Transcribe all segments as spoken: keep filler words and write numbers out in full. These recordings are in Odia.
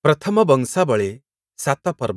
ପ୍ରଥମ ବଂଶାବଳୀ ସାତ ପର୍ବ।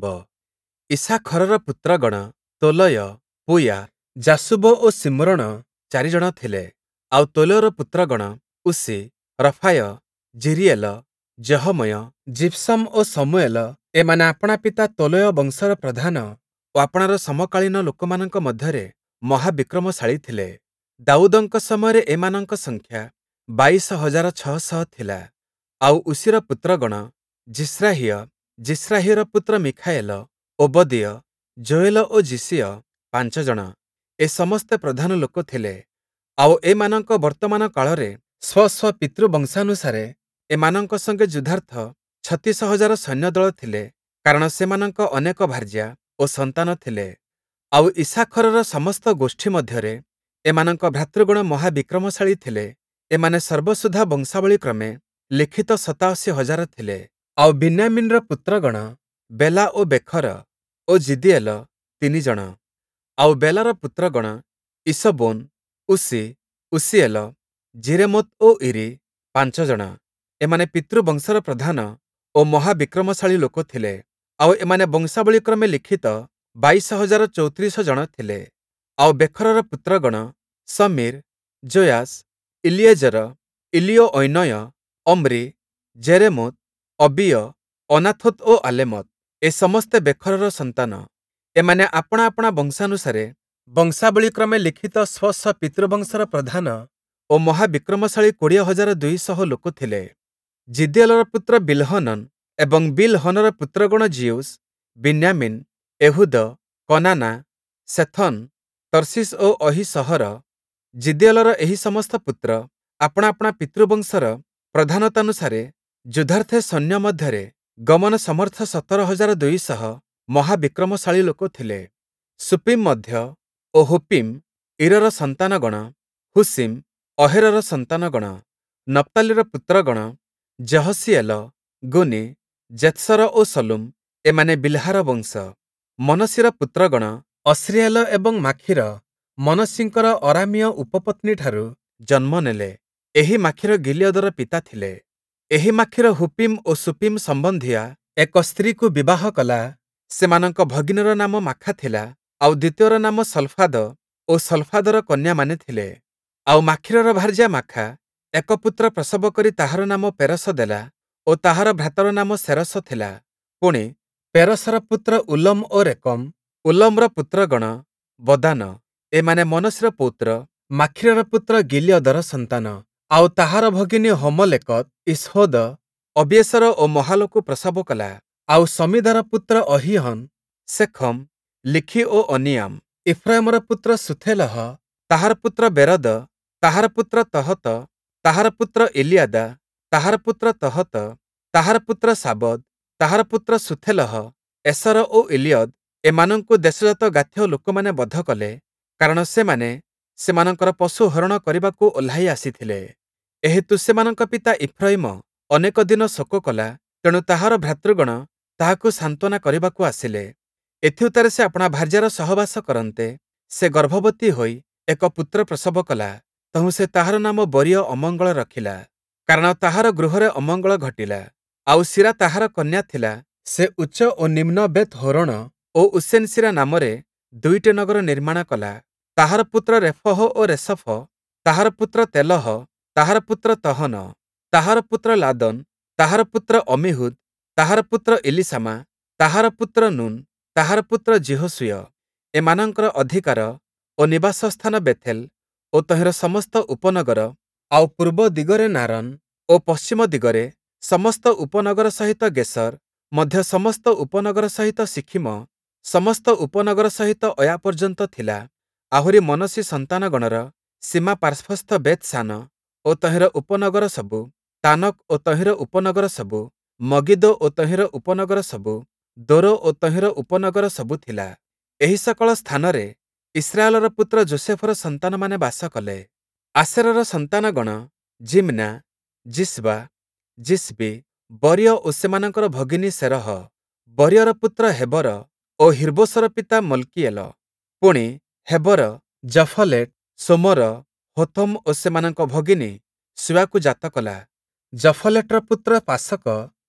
ଇସାଖରର ପୁତ୍ରଗଣ ତୋଲୟ, ପୁୟା, ଯାଶୁବ ଓ ଶିମ୍ରୋନ ଚାରିଜଣ ଥିଲେ। ଆଉ ତୋଲୟର ପୁତ୍ରଗଣ ଉସି, ରଫାୟ, ଜିରିଏଲ, ଜେହମୟ, ଜିବ୍‌ସମ ଓ ସମୁଏଲ। ଏମାନେ ଆପଣା ପିତା ତୋଲୟ ବଂଶର ପ୍ରଧାନ ଓ ଆପଣାର ସମକାଳୀନ ଲୋକମାନଙ୍କ ମଧ୍ୟରେ ମହାବିକ୍ରମଶାଳୀ ଥିଲେ। ଦାଉଦଙ୍କ ସମୟରେ ଏମାନଙ୍କ ସଂଖ୍ୟା ବାଇଶ ହଜାର ଛଅ ଶହ ଥିଲା। ଆଉ ଉସିର ପୁତ୍ରଗଣ ଜିସ୍ରାହିୟ, ଜିସ୍ରାହିୟର ପୁତ୍ର ମିଖାଏଲ, ଓବଦିୟ, ଯୋଏଲ ଓ ଯିସିୟ ପାଞ୍ଚଜଣ। ଏ ସମସ୍ତେ ପ୍ରଧାନ ଲୋକ ଥିଲେ। ଆଉ ଏମାନଙ୍କ ବର୍ତ୍ତମାନ କାଳରେ ସ୍ୱ ସ୍ୱ ପିତୃବଂଶାନୁସାରେ ଏମାନଙ୍କ ସଙ୍ଗେ ଯୁଦ୍ଧାର୍ଥ ଛତିଶ ହଜାର ସୈନ୍ୟଦଳ ଥିଲେ, କାରଣ ସେମାନଙ୍କ ଅନେକ ଭାର୍ଯ୍ୟା ଓ ସନ୍ତାନ ଥିଲେ। ଆଉ ଇସାଖରର ସମସ୍ତ ଗୋଷ୍ଠୀ ମଧ୍ୟରେ ଏମାନଙ୍କ ଭ୍ରାତୃଗଣ ମହାବିକ୍ରମଶାଳୀ ଥିଲେ। ଏମାନେ ସର୍ବସୁଦ୍ଧା ବଂଶାବଳୀ କ୍ରମେ ଲିଖିତ ସତାଅଶୀ ହଜାର ଥିଲେ। ଆଉ ବିନ୍ୟାମିନ୍‌ର ପୁତ୍ରଗଣ ବେଲା ଓ ବେଖର ଓ ଜିଦିଏଲ ତିନିଜଣ। ଆଉ ବେଲାର ପୁତ୍ରଗଣ ଇଶବୋନ, ଉସି, ଉସିଏଲ, ଜିରେମୋତ ଓ ଇରି ପାଞ୍ଚଜଣ। ଏମାନେ ପିତୃବଂଶର ପ୍ରଧାନ ଓ ମହାବିକ୍ରମଶାଳୀ ଲୋକ ଥିଲେ। ଆଉ ଏମାନେ ବଂଶାବଳୀ କ୍ରମେ ଲିଖିତ ବାଇଶ ହଜାର ଚଉତିରିଶ ଜଣ ଥିଲେ। ଆଉ ବେଖରର ପୁତ୍ରଗଣ ଶମିର, ଯୋଆସ, ଇଲିଏଜର, ଇଲିଓଐନୟ, ଅମ୍ରି, ଜେରେମୋତ, ଅବିୟ, ଅନାଥୋତ ଓ ଆଲେମତ। ଏ ସମସ୍ତେ ବେଖରର ସନ୍ତାନ। ଏମାନେ ଆପଣା ଆପଣା ବଂଶାନୁସାରେ ବଂଶାବଳୀ କ୍ରମେ ଲିଖିତ ସ୍ୱ ସ୍ୱ ପିତୃବଂଶର ପ୍ରଧାନ ଓ ମହାବିକ୍ରମଶାଳୀ କୋଡ଼ିଏ ହଜାର ଦୁଇ ଶହ ଲୋକ ଥିଲେ। ଜିଦିଏଲର ପୁତ୍ର ବିଲ୍‌ହନନ ଏବଂ ବିଲ୍‌ହନର ପୁତ୍ରଗଣ ଜିଉସ, ବିନ୍ୟାମିନ, ଏହୁଦ, କନାନା, ସେଥନ, ତର୍ଷିଶ ଓ ଅହୀସହର। ଜିଦିଏଲର ଏହି ସମସ୍ତ ପୁତ୍ର ଆପଣା ଆପଣା ପିତୃବଂଶର ପ୍ରଧାନତାନୁସାରେ ଯୁଦ୍ଧାର୍ଥେ ସୈନ୍ୟ ମଧ୍ୟରେ ଗମନ ସମର୍ଥ ସତର ହଜାର ଦୁଇ ଶହ ମହାବିକ୍ରମଶାଳୀ ଲୋକ ଥିଲେ। ସୁପିମ ମଧ୍ୟ ଓ ହୁପିମ ଇରର ସନ୍ତାନଗଣ। ହୁସିମ ଅହେରର ସନ୍ତାନଗଣ। ନପ୍ତାଲିର ପୁତ୍ରଗଣ ଯହସିଏଲ, ଗୁନି, ଜେତ୍ସର ଓ ସଲୁମ। ଏମାନେ ବିଲ୍‌ହାର ବଂଶ। ମନଶ୍ଶୀର ପୁତ୍ରଗଣ ଅସ୍ରିଏଲ ଏବଂ ମାଖିର ମନଶ୍ଶୀଙ୍କର ଅରାମୀୟ ଉପପତ୍ନୀଠାରୁ ଜନ୍ମ ନେଲେ। ଏହି ମାଖିର ଗିଲିୟଦର ପିତା ଥିଲେ। ଏହି ମାଖିର ହୁପିମ ଓ ସୁପିମ ସମ୍ବନ୍ଧୀୟା ଏକ ସ୍ତ୍ରୀକୁ ବିବାହ କଲା। ସେମାନଙ୍କ ଭଗିନୀର ନାମ ମାଖା ଥିଲା। ଆଉ ଦ୍ୱିତୀୟର ନାମ ସଲଫାଦ ଓ ସଲଫାଦର କନ୍ୟାମାନେ ଥିଲେ। ଆଉ ମାଖିରର ଭାର୍ଯ୍ୟା ମାଖା ଏକ ପୁତ୍ର ପ୍ରସବ କରି ତାହାର ନାମ ପେରସ ଦେଲା ଓ ତାହାର ଭ୍ରାତାର ନାମ ସେରସ ଥିଲା। ପୁଣି ପେରସର ପୁତ୍ର ଉଲମ ଓ ରେକମ। ଉଲମର ପୁତ୍ରଗଣ ବଦାନ। ଏମାନେ ମନଶ୍ଶୀର ପୌତ୍ର ମାଖିରର ପୁତ୍ର ଗିଲିୟଦର ସନ୍ତାନ। ଆଉ ତାହାର ଭଗିନୀ ହମଲେକତ ଇଶ୍‌ହୋଦ, ଅବିଏସର ଓ ମହାଲକୁ ପ୍ରସବ କଲା। ଆଉ ସମିଦାର ପୁତ୍ର ଅହୀହନ, ଶେଖମ, ଲିଖି ଓ ଅନିଆମ। ଇଫ୍ରାଇମର ପୁତ୍ର ସୁଥେଲହ, ତାହାର ପୁତ୍ର ବେରଦ, ତାହାର ପୁତ୍ର ତହତ, ତାହାର ପୁତ୍ର ଏଲିଆଦା, ତାହାର ପୁତ୍ର ତହତ, ତାହାର ପୁତ୍ର ସାବଦ, ତାହାର ପୁତ୍ର ସୁଥେଲହ, ଏସର ଓ ଇଲିୟଦ। ଏମାନଙ୍କୁ ଦେଶଜାତ ଗାଥ୍ୟ ଲୋକମାନେ ବଧ କଲେ, କାରଣ ସେମାନେ ସେମାନଙ୍କର ପଶୁ ହରଣ କରିବାକୁ ଓହ୍ଲାଇ ଆସିଥିଲେ। ଏହେତୁ ସେମାନଙ୍କ ପିତା ଇଫ୍ରାଇମ ଅନେକ ଦିନ ଶୋକ କଲା। ତେଣୁ ତାହାର ଭ୍ରାତୃଗଣ ତାହାକୁ ସାନ୍ତ୍ୱନା କରିବାକୁ ଆସିଲେ। ଏଥିଉତ୍ତାରେ ସେ ଆପଣା ଭାର୍ଯ୍ୟାର ସହବାସ କରନ୍ତେ ସେ ଗର୍ଭବତୀ ହୋଇ ଏକ ପୁତ୍ର ପ୍ରସବ କଲା। ତହୁଁ ସେ ତାହାର ନାମ ବରୀୟ ଅମଙ୍ଗଳ ରଖିଲା, କାରଣ ତାହାର ଗୃହରେ ଅମଙ୍ଗଳ ଘଟିଲା। ଆଉ ଶିରା ତାହାର କନ୍ୟା ଥିଲା। ସେ ଉଚ୍ଚ ଓ ନିମ୍ନ ବେତ୍ ହୋରୋଣ ଓ ଉସେନସିରା ନାମରେ ଦୁଇଟି ନଗର ନିର୍ମାଣ କଲା। ତାହାର ପୁତ୍ର ରେଫହ ଓ ରେସଫ, ତାହାର ପୁତ୍ର ତେଲହ, ତାହାର ପୁତ୍ର ତହନ, ତାହାର ପୁତ୍ର ଲାଦନ, ତାହାର ପୁତ୍ର ଅମିହୁଦ, ତାହାର ପୁତ୍ର ଇଲିସାମା, ତାହାର ପୁତ୍ର ନୁନ, ତାହାର ପୁତ୍ର ଯିହୋଶୁୟ। ଏମାନଙ୍କର ଅଧିକାର ଓ ନିବାସ ସ୍ଥାନ ବେଥେଲ ଓ ତହିଁର ସମସ୍ତ ଉପନଗର, ଆଉ ପୂର୍ବ ଦିଗରେ ନାରନ ଓ ପଶ୍ଚିମ ଦିଗରେ ସମସ୍ତ ଉପନଗର ସହିତ ଗେସର, ମଧ୍ୟ ସମସ୍ତ ଉପନଗର ସହିତ ଶିଖିମ, ସମସ୍ତ ଉପନଗର ସହିତ ଅୟା ପର୍ଯ୍ୟନ୍ତ ଥିଲା। ଆହୁରି ମନଶ୍ଶୀ ସନ୍ତାନଗଣର ସୀମା ପାର୍ଶ୍ୱସ୍ଥ ବେତ୍ ଶାନ ଓ ତହିଁର ଉପନଗର ସବୁ, ତାନକ ଓ ତହିଁର ଉପନଗର ସବୁ, ମଗିଦୋ ଓ ତହିଁର ଉପନଗର ସବୁ, ଦୋରୋ ଓ ତହିଁର ଉପନଗର ସବୁ ଥିଲା। ଏହି ସକଳ ସ୍ଥାନରେ ଇସ୍ରାଏଲର ପୁତ୍ର ଯୋସେଫର ସନ୍ତାନମାନେ ବାସ କଲେ। ଆସେରର ସନ୍ତାନଗଣ ଜିମ୍ନା, ଜିସ୍ବା, ଜିସ୍ବି, ବରୀୟ ଓ ସେମାନଙ୍କର ଭଗିନୀ ସେରହ। ବରୀୟର ପୁତ୍ର ହେବର ଓ ହିର୍ବୋସର ପିତା ମଲ୍କିଏଲ। ପୁଣି ହେବର ଜଫଲେଟ, ସୋମର, ହୋଥମ ଓ ସେମାନଙ୍କ ଭଗିନୀ ସୁଆକୁ ଜାତ କଲା। ଜଫଲେଟର ପୁତ୍ର ପାସକ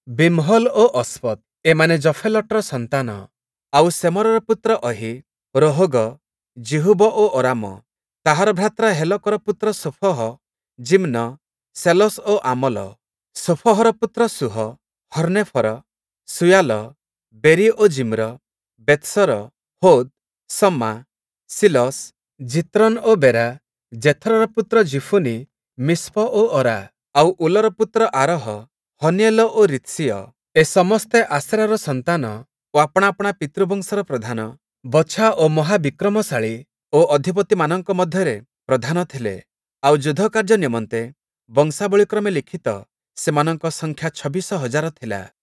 ବିମ୍ହଲ ଓ ଅଶ୍ବତ୍ ଏମାନେ ଜଫେଲଟର ସନ୍ତାନ। ଆଉ ସେମରର ପୁତ୍ର ଅହି, ରୋହଗ, ଜିହୁବ ଓ ଅରାମ। ତାହାର ଭ୍ରାତା ହେଲକର ପୁତ୍ର ସୋଫହ, ଜିମ୍ନ, ସେଲସ ଓ ଆମଲ। ସୋଫହର ପୁତ୍ର ସୁହ, ହର୍ନେଫର, ସୁୟାଲ, ବେରି ଓ ଜିମ୍ର, ବେତ୍ସର, ହୋଦ୍, ଶମ୍ମା, ସିଲସ, ଜିତ୍ରନ ଓ ବେରା। ଜେଥରର ପୁତ୍ର ଜିଫୁନି, ମିସ୍ପ ଓ ଅରା। ଆଉ ଉଲର ପୁତ୍ର ଆରହ, ହନିଏଲ ଓ ରିତ୍ସିୟ। ଏ ସମସ୍ତେ ଆସେରର ସନ୍ତାନ ଓ ଆପଣା ଆପଣା ପିତୃବଂଶର ପ୍ରଧାନ, ବଛା ଓ ମହାବିକ୍ରମଶାଳୀ ଓ ଅଧିପତିମାନଙ୍କ ମଧ୍ୟରେ ପ୍ରଧାନ ଥିଲେ। ଆଉ ଯୁଦ୍ଧକାର୍ଯ୍ୟ ନିମନ୍ତେ ବଂଶାବଳୀକ୍ରମେ ଲିଖିତ ସେମାନଙ୍କ ସଂଖ୍ୟା ଛବିଶ ହଜାର ଥିଲା।